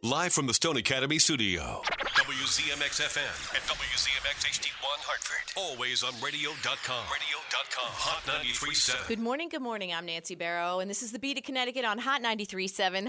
Live from the Stone Academy studio. WZMX FM and WZMX HD1 Hartford. Always on radio.com. Hot 93.7. Good morning. I'm Nancy Barrow, and this is the Beat of Connecticut on Hot 93.7,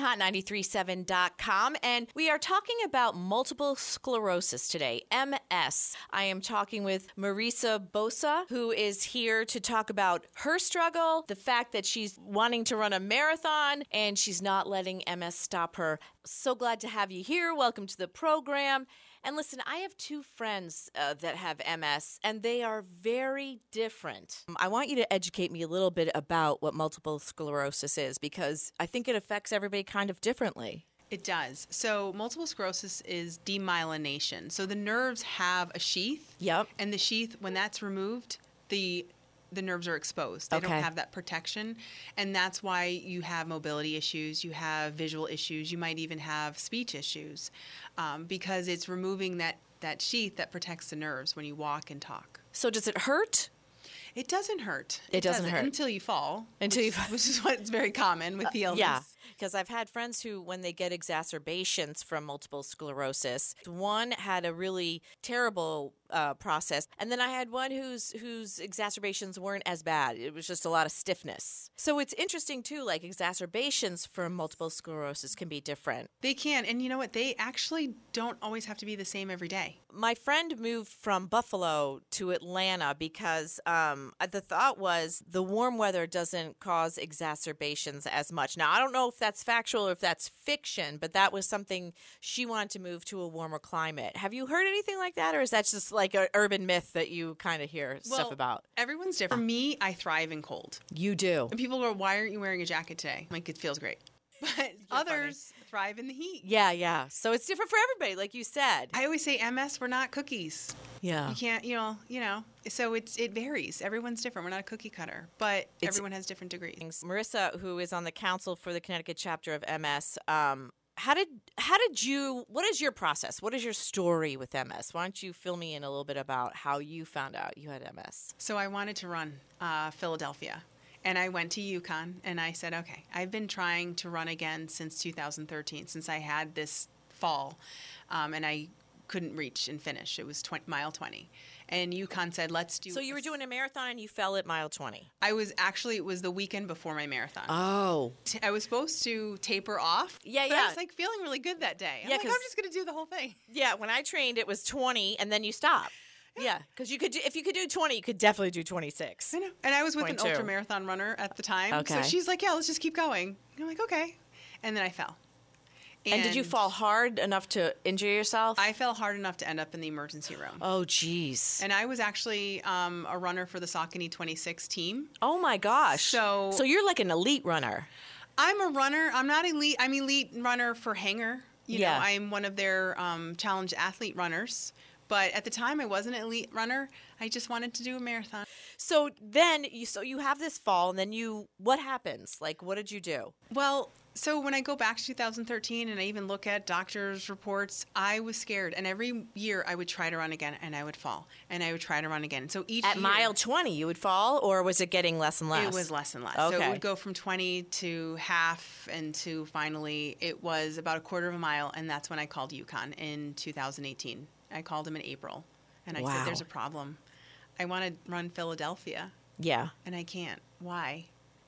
hot937.com. And we are talking about multiple sclerosis today, MS. I am talking with Marisa Bosa, who is here to talk about her struggle, the fact that she's wanting to run a marathon, and she's not letting MS stop her. So glad to have you here. Welcome to the program. And listen, I have two friends that have MS, and they are very different. I want you to educate me a little bit about what multiple sclerosis is, because I think it affects everybody kind of differently. It does. So multiple sclerosis is demyelination. So the nerves have a sheath. Yep. And the sheath, when that's removed, the nerves are exposed. They don't have that protection. And that's why you have mobility issues, you have visual issues, you might even have speech issues, because it's removing that sheath that protects the nerves when you walk and talk. So does it hurt? It doesn't hurt. It doesn't hurt. Until you fall. Which is what's very common with the illness. Yeah, because I've had friends who, when they get exacerbations from multiple sclerosis, one had a really terrible process, and then I had one whose exacerbations weren't as bad. It was just a lot of stiffness. So it's interesting, too, like exacerbations from multiple sclerosis can be different. They can, and you know what? They actually don't always have to be the same every day. My friend moved from Buffalo to Atlanta because the thought was the warm weather doesn't cause exacerbations as much. Now, I don't know if that's factual or if that's fiction, but that was something she wanted to move to a warmer climate. Have you heard anything like that, or is that just like an urban myth that you kind of hear stuff about? Everyone's different. For me, I thrive in cold. You do. And people go, why aren't you wearing a jacket today? I'm like, it feels great. But others thrive in the heat. Yeah. So it's different for everybody, like you said. I always say MS, we're not cookies. Yeah. You can't, you know. So it varies. Everyone's different. We're not a cookie cutter, but everyone has different degrees. Marisa, who is on the council for the Connecticut chapter of MS, how did you, what is your process? What is your story with MS? Why don't you fill me in a little bit about how you found out you had MS? So I wanted to run Philadelphia. And I went to UConn, and I said, okay, I've been trying to run again since 2013, since I had this fall, and I couldn't reach and finish. It was mile 20. And UConn said, let's do... So you were doing a marathon, and you fell at mile 20. It was the weekend before my marathon. Oh. I was supposed to taper off. Yeah. I was like feeling really good that day. I'm just going to do the whole thing. Yeah, when I trained, it was 20, and then you stop. Yeah, because if you could do 20, you could definitely do 26. I know. And I was with an ultramarathon runner at the time. Okay. So she's like, yeah, let's just keep going. And I'm like, okay. And then I fell. And did you fall hard enough to injure yourself? I fell hard enough to end up in the emergency room. Oh, geez. And I was actually a runner for the Saucony 26 team. Oh, my gosh. So you're like an elite runner. I'm a runner. I'm not elite. I'm elite runner for Hanger. You know, I'm one of their challenge athlete runners. But at the time, I wasn't an elite runner. I just wanted to do a marathon. So then, you have this fall, and then what happens? Like, what did you do? Well, so when I go back to 2013 and I even look at doctors' reports, I was scared. And every year, I would try to run again, and I would fall. And I would try to run again. So each year... At mile 20, you would fall, or was it getting less and less? It was less and less. Okay. So it would go from 20 to half, and to finally, it was about a quarter of a mile, and that's when I called UConn in 2018. I called him in April, and I said, there's a problem. I want to run Philadelphia. Yeah. And I can't. Why?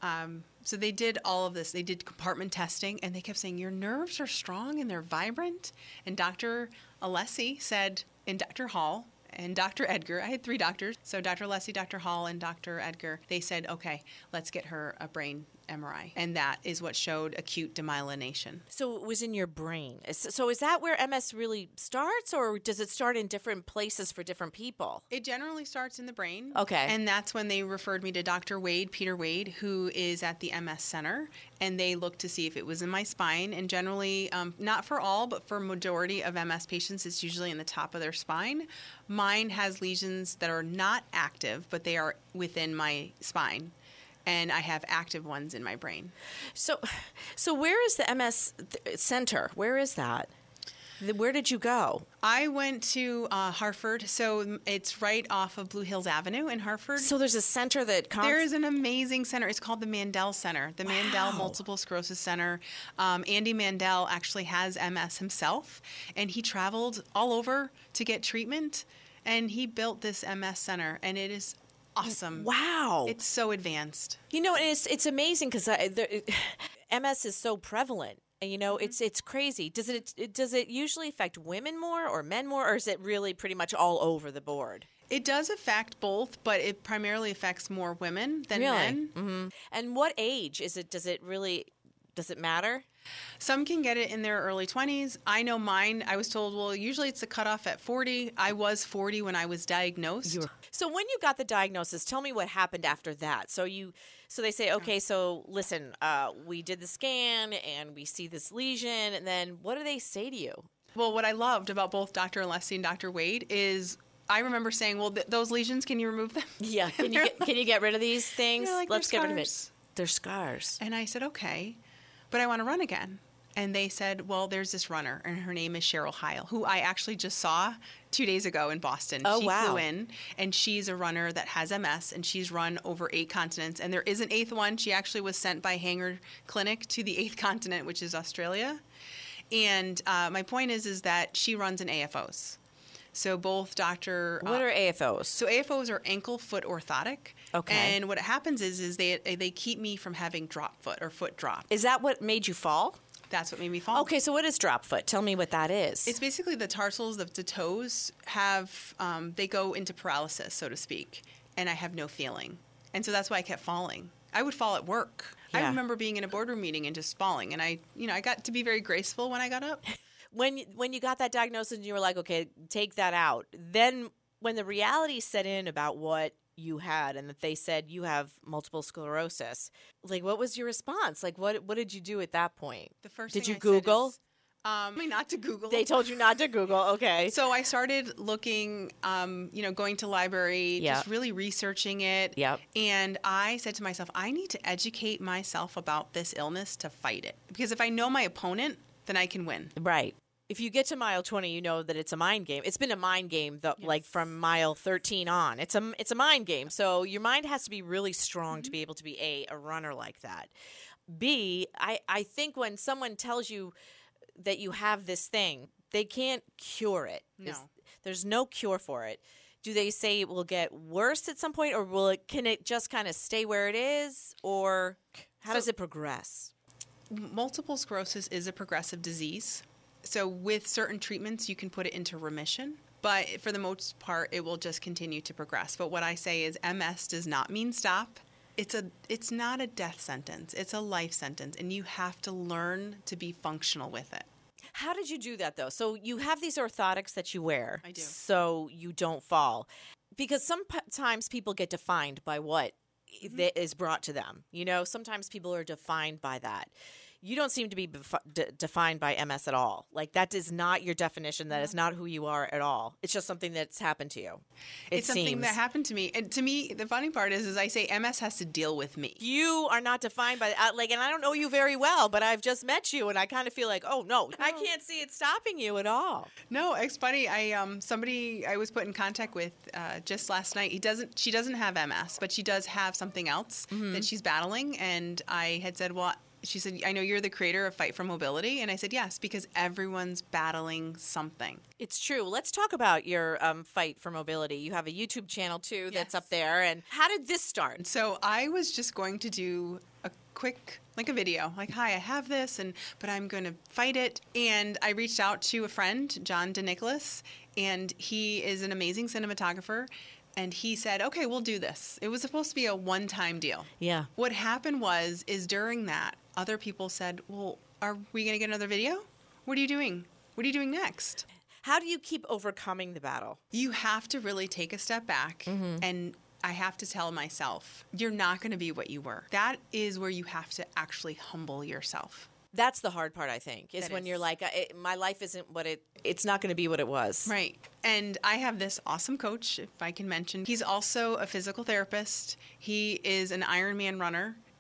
So they did all of this. They did compartment testing, and they kept saying, your nerves are strong and they're vibrant. And Dr. Alessi said, and Dr. Hall and Dr. Edgar, I had 3 doctors. So Dr. Alessi, Dr. Hall, and Dr. Edgar, they said, okay, let's get her a brain MRI. And that is what showed acute demyelination. So it was in your brain. So is that where MS really starts, or does it start in different places for different people? It generally starts in the brain. Okay. And that's when they referred me to Dr. Wade, Peter Wade, who is at the MS Center. And they looked to see if it was in my spine. And generally, not for all, but for majority of MS patients, it's usually in the top of their spine. Mine has lesions that are not active, but they are within my spine. And I have active ones in my brain. So where is the MS center? Where is that? Where did you go? I went to Hartford, so it's right off of Blue Hills Avenue in Hartford. So there's a center that There is an amazing center. It's called the Mandel Center, the Mandel Multiple Sclerosis Center. Andy Mandel actually has MS himself, and he traveled all over to get treatment, and he built this MS center, and it is awesome. Wow. It's so advanced. You know, and it's amazing because MS is so prevalent. And, you know, it's crazy. Does it usually affect women more or men more, or is it really pretty much all over the board? It does affect both, but it primarily affects more women than Really? men. Mm-hmm. And what age is it? Does it matter? Some can get it in their early 20s. I know mine, I was told, well, usually it's a cutoff at 40. I was 40 when I was diagnosed. So when you got the diagnosis, tell me what happened after that. So they say, okay, so listen, we did the scan and we see this lesion, and then what do they say to you? Well, what I loved about both Dr. Alessi and Dr. Wade is I remember saying, well, those lesions, can you remove them? Yeah, can you get rid of these things? Like, Let's get rid of it. scars. They're scars. And I said, okay, but I want to run again. And they said, well, there's this runner, and her name is Cheryl Heil, who I actually just saw 2 days ago in Boston. Oh, she wow. flew in, and she's a runner that has MS, and she's run over 8 continents. And there is an 8th one. She actually was sent by Hanger Clinic to the 8th continent, which is Australia. And my point is that she runs in AFOs. So both Dr. What are AFOs? So AFOs are ankle foot orthotic. Okay. And what happens is they keep me from having drop foot or foot drop. Is that what made you fall? That's what made me fall. Okay, so what is drop foot? Tell me what that is. It's basically the tarsals of the toes have, they go into paralysis, so to speak, and I have no feeling. And so that's why I kept falling. I would fall at work. Yeah. I remember being in a boardroom meeting and just falling, and I got to be very graceful when I got up. When you got that diagnosis and you were like, okay, take that out, then when the reality set in about what you had and that they said you have multiple sclerosis, like what was your response? Like what did you do at that point? The first did thing you I Google? said is, not to Google. They told you not to Google. Okay. So I started looking, going to library, Yep. just really researching it. Yep. And I said to myself, I need to educate myself about this illness to fight it. Because if I know my opponent, then I can win. Right. If you get to mile 20, you know that it's a mind game. It's been a mind game, like from mile 13 on. It's a mind game. So your mind has to be really strong to be able to be a runner like that. B, I think when someone tells you that you have this thing, they can't cure it. No. There's no cure for it. Do they say it will get worse at some point, or can it just kind of stay where it is, or how does it progress? Multiple sclerosis is a progressive disease. So with certain treatments, you can put it into remission. But for the most part, it will just continue to progress. But what I say is MS does not mean stop. It's not a death sentence. It's a life sentence. And you have to learn to be functional with it. How did you do that, though? So you have these orthotics that you wear. I do. So you don't fall. Because sometimes people get defined by what that is brought to them. You know, sometimes people are defined by that. You don't seem to be defined by MS at all. Like, that is not your definition. That is not who you are at all. It's just something that's happened to you. It's something that happened to me. And to me, the funny part is I say MS has to deal with me. You are not defined by, and I don't know you very well, but I've just met you, and I kind of feel like, oh, no, I can't see it stopping you at all. No, it's funny. Somebody I was put in contact with just last night. She doesn't have MS, but she does have something else that she's battling. And I had said, well, she said, I know you're the creator of Fight for Mobility. And I said, yes, because everyone's battling something. It's true. Let's talk about your Fight for Mobility. You have a YouTube channel, too, that's up there. And how did this start? So I was just going to do a quick, like a video, like, hi, I have this, but I'm going to fight it. And I reached out to a friend, John DeNicholas, and he is an amazing cinematographer. And he said, okay, we'll do this. It was supposed to be a one-time deal. Yeah. What happened is during that, other people said, well, are we going to get another video? What are you doing? What are you doing next? How do you keep overcoming the battle? You have to really take a step back and I have to tell myself, you're not going to be what you were. That is where you have to actually humble yourself. That's the hard part, I think, is when you're like, my life isn't it's not going to be what it was. Right. And I have this awesome coach, if I can mention. He's also a physical therapist. He is an Ironman runner.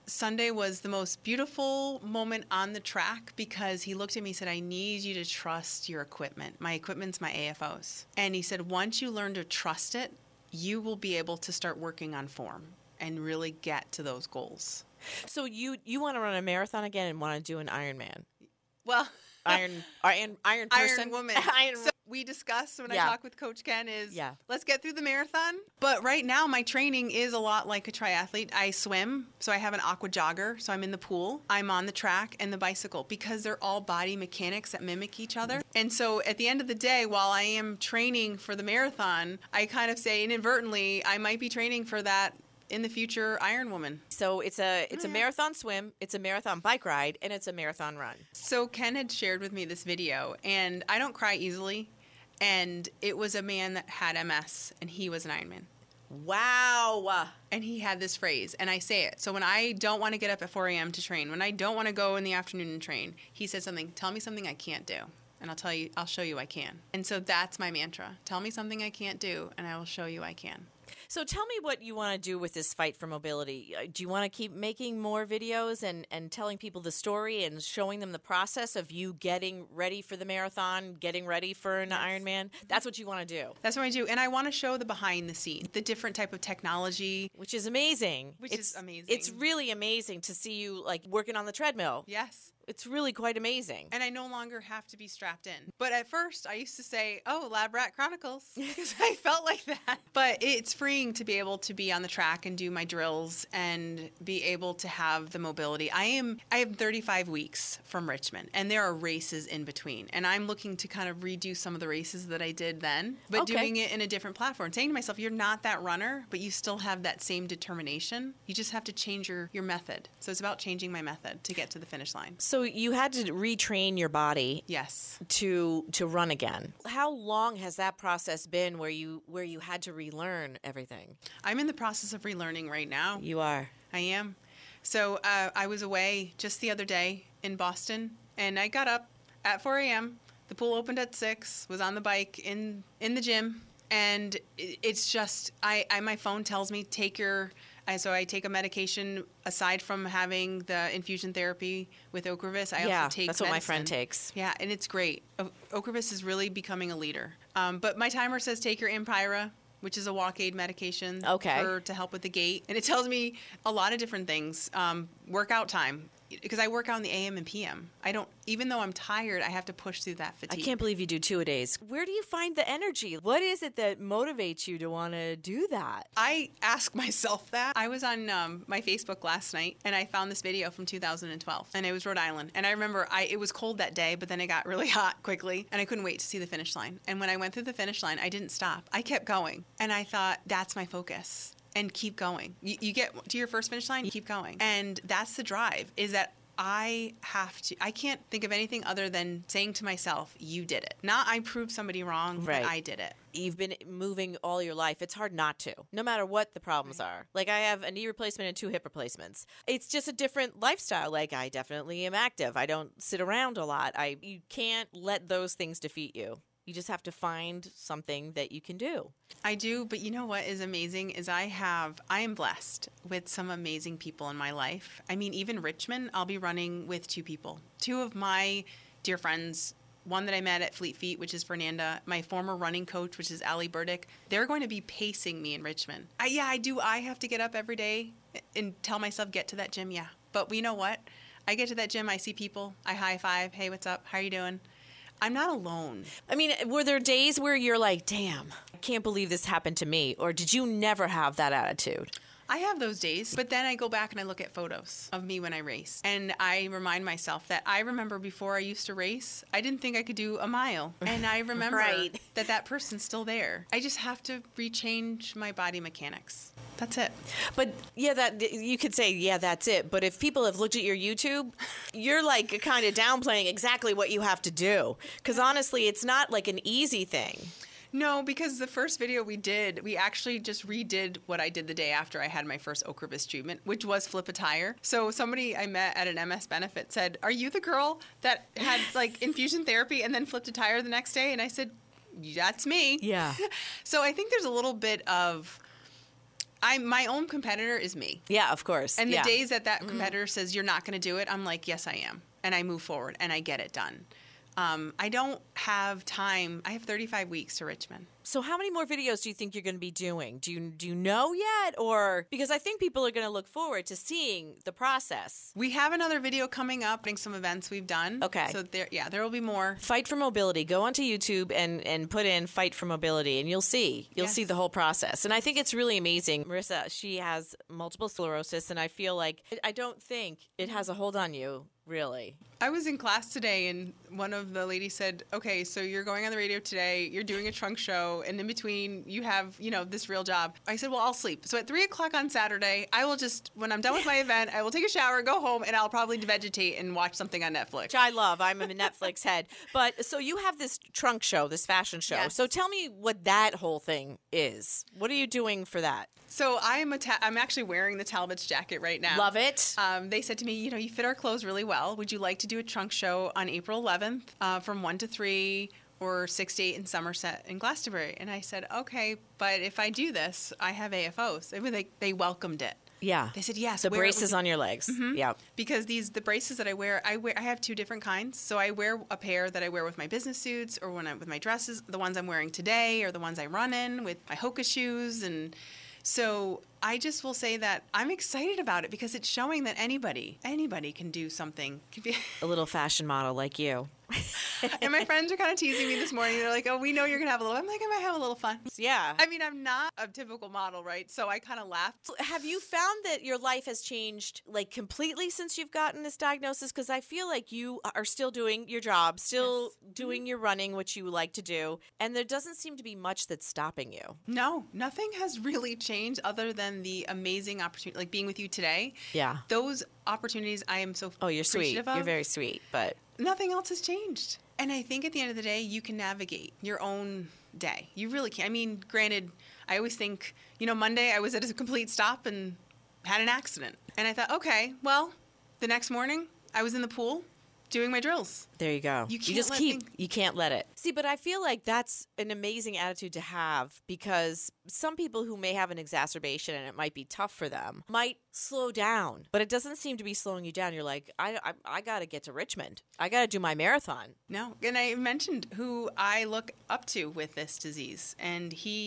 Sunday was the most beautiful moment on the track because he looked at me and said, I need you to trust your equipment. My equipment's my AFOs. And he said, once you learn to trust it, you will be able to start working on form and really get to those goals. So you want to run a marathon again and want to do an Ironman? Well, Iron person? Iron woman. Iron So we discussed when I talk with Coach Ken is let's get through the marathon. But right now my training is a lot like a triathlete. I swim, so I have an aqua jogger, so I'm in the pool. I'm on the track and the bicycle because they're all body mechanics that mimic each other. And so at the end of the day, while I am training for the marathon, I kind of say inadvertently I might be training for that in the future Iron Woman. So it's a marathon swim, it's a marathon bike ride, and it's a marathon run. So Ken had shared with me this video, and I don't cry easily, and it was a man that had MS, and he was an Ironman. Wow. And he had this phrase, and I say it. So when I don't want to get up at 4 a.m. to train, when I don't want to go in the afternoon and train, he said something, tell me something I can't do. And I'll show you I can. And so that's my mantra. Tell me something I can't do, and I will show you I can. So tell me what you want to do with this fight for mobility. Do you want to keep making more videos and telling people the story and showing them the process of you getting ready for the marathon, getting ready for an Ironman? That's what you want to do. That's what I do. And I want to show the behind the scenes, the different type of technology. Which is amazing. It's amazing. It's really amazing to see you like working on the treadmill. Yes. It's really quite amazing. And I no longer have to be strapped in. But at first, I used to say, oh, Lab Rat Chronicles, because I felt like that. But it's freeing to be able to be on the track and do my drills and be able to have the mobility. I have 35 weeks from Richmond, and there are races in between. And I'm looking to kind of redo some of the races that I did then, but doing it in a different platform. Saying to myself, you're not that runner, but you still have that same determination. You just have to change your method. So it's about changing my method to get to the finish line. So you had to retrain your body, yes, to run again. How long has that process been where you had to relearn everything? I'm in the process of relearning right now. You are. I am. So I was away just the other day in Boston, and I got up at 4 a.m. The pool opened at 6. Was on the bike in the gym, and it's just my phone tells me so I take a medication aside from having the infusion therapy with Ocrevus. I also take that's medicine. What my friend takes. Yeah, and it's great. Ocrevus is really becoming a leader. But my timer says take your Impira, which is a walk aid medication to help with the gait. And it tells me a lot of different things. Workout time, because I work out in the AM and PM. Even though I'm tired, I have to push through that fatigue. I can't believe you do 2-a-days. Where do you find the energy? What is it that motivates you to want to do that? I ask myself that. I was on my Facebook last night, and I found this video from 2012, and it was Rhode Island. And I remember it was cold that day, but then it got really hot quickly, and I couldn't wait to see the finish line. And when I went through the finish line, I didn't stop. I kept going, and I thought, that's my focus. And keep going. You get to your first finish line, you keep going. And that's the drive, is that I can't think of anything other than saying to myself, you did it. Not I proved somebody wrong, but I did it. You've been moving all your life. It's hard not to, no matter what the problems are. Like I have a knee replacement and 2 hip replacements. It's just a different lifestyle. Like I definitely am active. I don't sit around a lot. You can't let those things defeat you. You just have to find something that you can do. I do, but you know what is amazing is I am blessed with some amazing people in my life. I mean, even Richmond, I'll be running with 2 people. 2 of my dear friends, one that I met at Fleet Feet, which is Fernanda, my former running coach, which is Allie Burdick. They're going to be pacing me in Richmond. I do. I have to get up every day and tell myself, get to that gym, yeah. But you know what? I get to that gym, I see people, I high five, hey, what's up, how are you doing? I'm not alone. I mean, were there days where you're like, damn, I can't believe this happened to me? Or did you never have that attitude? I have those days, but then I go back and I look at photos of me when I race. And I remind myself that I remember before I used to race, I didn't think I could do a mile. And I remember that person's still there. I just have to rechange my body mechanics. That's it. But yeah, that you could say, yeah, that's it. But if people have looked at your YouTube, you're like kind of downplaying exactly what you have to do. Because honestly, it's not like an easy thing. No, because the first video we did, we actually just redid what I did the day after I had my first Ocrevus treatment, which was flip a tire. So somebody I met at an MS benefit said, are you the girl that had like infusion therapy and then flipped a tire the next day? And I said, that's me. Yeah. So I think there's a little bit of My own competitor is me. Yeah, of course. And the days that competitor says you're not going to do it, I'm like, yes, I am. And I move forward and I get it done. I don't have time. I have 35 weeks to Richmond. So how many more videos do you think you're going to be doing? Do you know yet? Or because I think people are going to look forward to seeing the process. We have another video coming up, some events we've done. Okay. So there will be more. Fight for Mobility. Go onto YouTube and put in Fight for Mobility, and you'll see the whole process. And I think it's really amazing. Marissa, she has multiple sclerosis, and I feel like I don't think it has a hold on you. Really? I was in class today, and one of the ladies said, okay, so you're going on the radio today, you're doing a trunk show, and in between you have, this real job. I said, well, I'll sleep. So at 3 o'clock on Saturday, I will just, when I'm done with my event, I will take a shower, go home, and I'll probably vegetate and watch something on Netflix. Which I love. I'm a Netflix head. But so you have this trunk show, this fashion show. Yes. So tell me what that whole thing is. What are you doing for that? So I'm actually wearing the Talbot's jacket right now. Love it. They said to me, you fit our clothes really well. Would you like to do a trunk show on April 11th from 1 to 3 or 6 to 8 in Somerset and Glastonbury? And I said, okay, but if I do this, I have AFOs. I mean, they welcomed it. Yeah. They said, yes. The braces on your legs. Mm-hmm. Yeah. Because the braces that I wear, I have two different kinds. So I wear a pair that I wear with my business suits or with my dresses. The ones I'm wearing today or the ones I run in with my Hoka shoes. And so I just will say that I'm excited about it because it's showing that anybody can do something. A little fashion model like you. And my friends are kind of teasing me this morning. They're like, oh, we know you're going to have a little. I'm like, I might have a little fun. Yeah. I mean, I'm not a typical model, right? So I kind of laughed. Have you found that your life has changed like completely since you've gotten this diagnosis? Because I feel like you are still doing your job, still doing your running, which you like to do. And there doesn't seem to be much that's stopping you. No, nothing has really changed other than the amazing opportunity, like being with you today. Yeah. Those opportunities I am so you're sweet. appreciative of. You're very sweet, but nothing else has changed. And I think at the end of the day, you can navigate your own day. You really can. I mean, granted, I always think, Monday I was at a complete stop and had an accident. And I thought, okay, well, the next morning I was in the pool doing my drills. There you go. You can't let it. See, but I feel like that's an amazing attitude to have because some people who may have an exacerbation and it might be tough for them might slow down, but it doesn't seem to be slowing you down. You're like, I got to get to Richmond. I got to do my marathon. No. And I mentioned who I look up to with this disease, and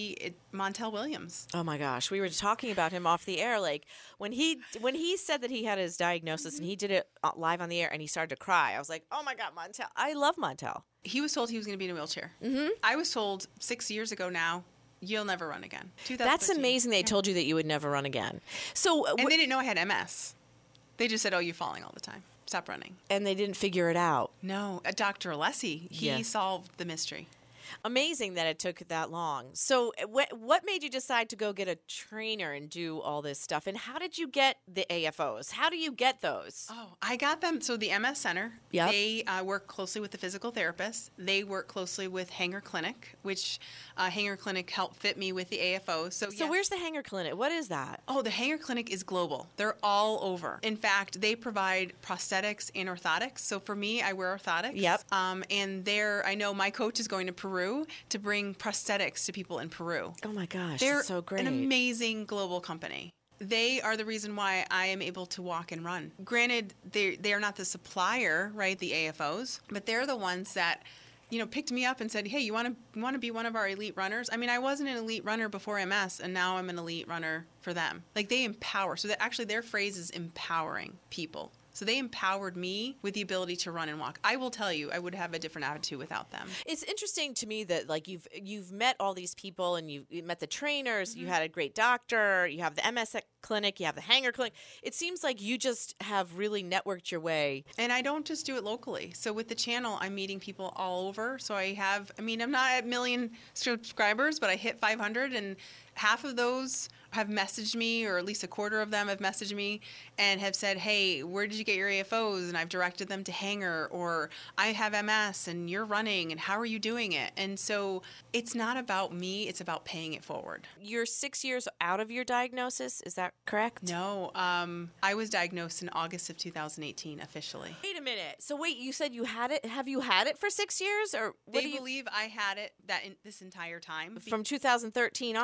Montel Williams. Oh my gosh. We were talking about him off the air. Like when he said that he had his diagnosis and he did it live on the air and he started to cry, I was like, oh my God, Montel. I love Montel. He was told he was going to be in a wheelchair. Mm-hmm. I was told 6 years ago now, you'll never run again. That's amazing they told you that you would never run again. So, and they didn't know I had MS. They just said, oh, you're falling all the time. Stop running. And they didn't figure it out. No. Dr. Alessi, he solved the mystery. Amazing that it took that long. So what made you decide to go get a trainer and do all this stuff? And how did you get the AFOs? How do you get those? Oh, I got them. So the MS Center, they work closely with the physical therapist. They work closely with Hanger Clinic, which Hanger Clinic helped fit me with the AFOs. So where's the Hanger Clinic? What is that? Oh, the Hanger Clinic is global. They're all over. In fact, they provide prosthetics and orthotics. So for me, I wear orthotics. Yep. And I know my coach is going to Peru to bring prosthetics to people in Peru. Oh my gosh, they're that's so great. An amazing global company. They are the reason why I am able to walk and run. Granted, they are not the supplier, right, the AFOs, but they're the ones that picked me up and said, hey, you want to be one of our elite runners? I mean, I wasn't an elite runner before MS, and now I'm an elite runner for them. Like, they empower. So their phrase is empowering people. So they empowered me with the ability to run and walk. I will tell you, I would have a different attitude without them. It's interesting to me that like you've met all these people and you met the trainers, you had a great doctor, you have the MS clinic, you have the Hanger Clinic. It seems like you just have really networked your way. And I don't just do it locally. So with the channel, I'm meeting people all over. So I'm not at 1 million subscribers, but I hit 500, and half of those have messaged me, or at least a quarter of them have messaged me and have said, hey, where did you get your AFOs? And I've directed them to Hanger, or I have MS and you're running, and how are you doing it? And so it's not about me, it's about paying it forward. You're 6 years out of your diagnosis, is that correct? No, I was diagnosed in August of 2018 officially. Wait a minute. So wait, you said you had it. Have you had it for 6 years? Or they believe I had it this entire time. From 2013 on.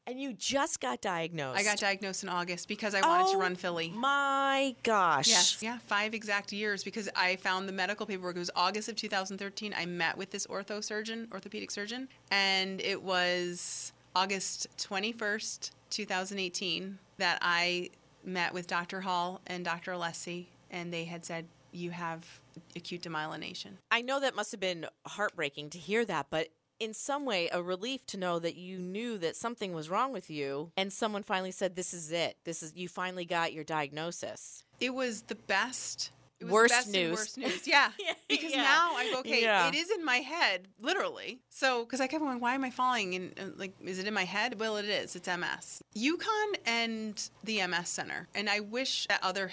And you just got diagnosed. I got diagnosed in August because I wanted to run Philly. My gosh. Yes. Yeah, 5 exact years because I found the medical paperwork. It was August of 2013. I met with this orthopedic surgeon, and it was August 21st, 2018 that I met with Dr. Hall and Dr. Alessi, and they had said, you have acute demyelination. I know that must have been heartbreaking to hear that, but in some way a relief to know that you knew that something was wrong with you and someone finally said, this is it. You finally got your diagnosis. It was the best. It was Worst the best news. And worst news. Yeah. Because now I go, okay, it is in my head, literally. So, because I kept going, why am I falling? And like, is it in my head? Well, it is. It's MS. UConn and the MS Center. And I wish that other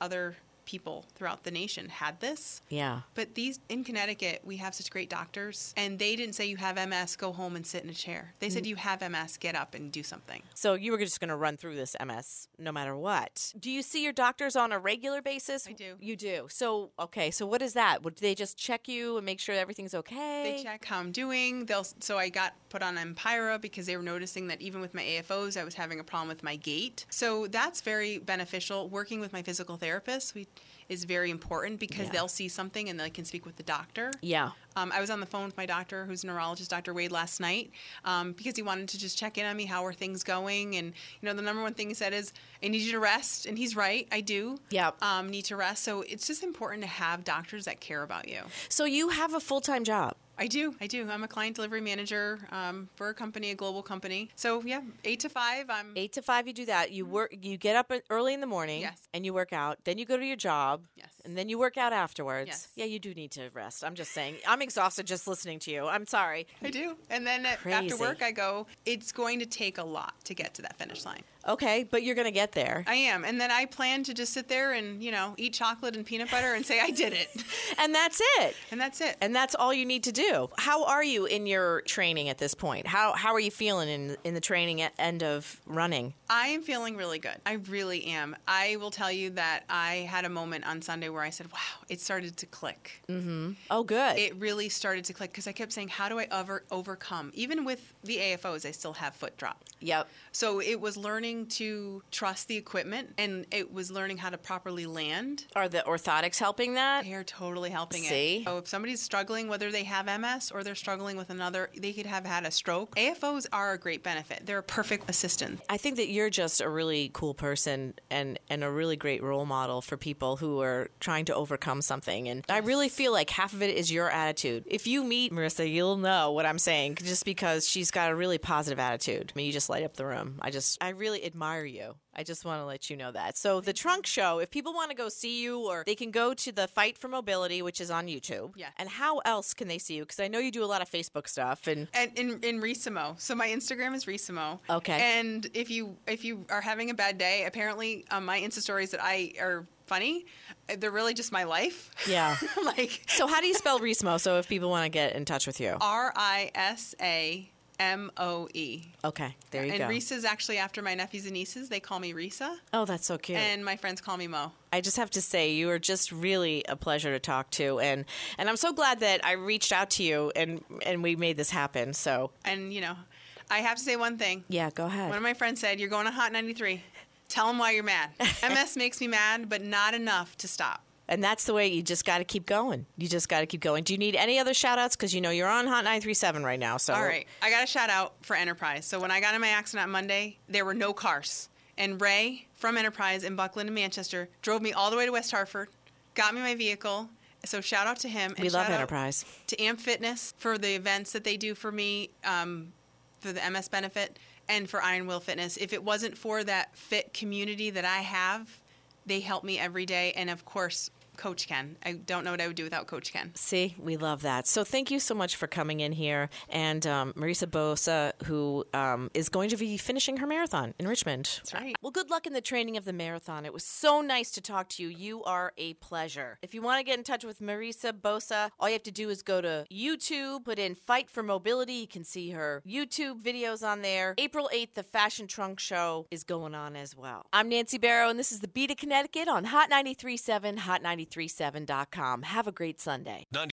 people throughout the nation had this. Yeah. But these in Connecticut, we have such great doctors, and they didn't say you have MS, go home and sit in a chair. They said you have MS, get up and do something. So you were just going to run through this MS no matter what. Do you see your doctors on a regular basis? I do. You do. So, okay. So what is that? Would they just check you and make sure everything's okay? They check how I'm doing. So I got put on Empira because they were noticing that even with my AFOs, I was having a problem with my gait. So that's very beneficial. Working with my physical therapist is very important because they'll see something and they can speak with the doctor. Yeah. I was on the phone with my doctor, who's a neurologist, Dr. Wade, last night, because he wanted to just check in on me. How are things going? And, the number one thing he said is, I need you to rest. And he's right. I do. Yep. Need to rest. So it's just important to have doctors that care about you. So you have a full-time job. I do. I'm a client delivery manager for a global company. So, 8 to 5. 8 to 5, you do that. You work. You get up early in the morning. Yes. And you work out. Then you go to your job. Yes. And then you work out afterwards. Yes. Yeah, you do need to rest. I'm just saying. I'm exhausted just listening to you. I'm sorry. I do. And then after work, I go, it's going to take a lot to get to that finish line. Okay, but you're going to get there. I am. And then I plan to just sit there and, eat chocolate and peanut butter and say, I did it. And that's it. And that's it. And that's all you need to do. How are you in your training at this point? How are you feeling in the training end of running? I am feeling really good. I really am. I will tell you that I had a moment on Sunday where I said, wow, it started to click. Mm-hmm. Oh, good. It really started to click because I kept saying, how do I overcome? Even with the AFOs, I still have foot drop. Yep. So it was learning to trust the equipment, and it was learning how to properly land. Are the orthotics helping that? They are totally helping See? it. So if somebody's struggling, whether they have MS or they're struggling with they could have had a stroke. AFOs are a great benefit. They're a perfect assistant. I think that you're just a really cool person and a really great role model for people who are trying to overcome something. And I really feel like half of it is your attitude. If you meet Marissa, you'll know what I'm saying, just because she's got a really positive attitude. I mean, you just light up the room. I really admire you. I just want to let you know that. So the Trunk Show, if people want to go see you, or they can go to the Fight for Mobility, which is on YouTube. Yeah. And how else can they see you? Because I know you do a lot of Facebook stuff. And in Risimo. So my Instagram is Risimo. Okay. And if you are having a bad day, apparently my Insta stories that are funny, they're really just my life. Yeah. So how do you spell Risimo? So if people want to get in touch with you. RISAMOE. Okay, there you go. And Risa is actually after my nephews and nieces. They call me Risa. Oh, that's so cute. And my friends call me Mo. I just have to say, you are just really a pleasure to talk to, and I'm so glad that I reached out to you and we made this happen. So, and I have to say one thing. Yeah, go ahead. One of my friends said, "You're going to Hot 93. Tell them why you're mad." MS makes me mad, but not enough to stop. And that's the way. You just got to keep going. You just got to keep going. Do you need any other shout outs? Because you're on Hot 937 right now. So all right, I got a shout out for Enterprise. So when I got in my accident on Monday, there were no cars, and Ray from Enterprise in Buckland and Manchester drove me all the way to West Hartford, got me my vehicle. So shout out to him. And we love Enterprise. To Amp Fitness for the events that they do for me, for the MS benefit, and for Iron Will Fitness. If it wasn't for that fit community that I have, they help me every day. And of course, Coach Ken. I don't know what I would do without Coach Ken. See, we love that. So thank you so much for coming in here. And Marissa Bosa, who is going to be finishing her marathon in Richmond. That's right. Well, good luck in the training of the marathon. It was so nice to talk to you. You are a pleasure. If you want to get in touch with Marissa Bosa, all you have to do is go to YouTube, put in Fight for Mobility. You can see her YouTube videos on there. April 8th, the Fashion Trunk Show is going on as well. I'm Nancy Barrow, and this is the Beat of Connecticut on Hot 93.7, hot937.com. Have a great Sunday.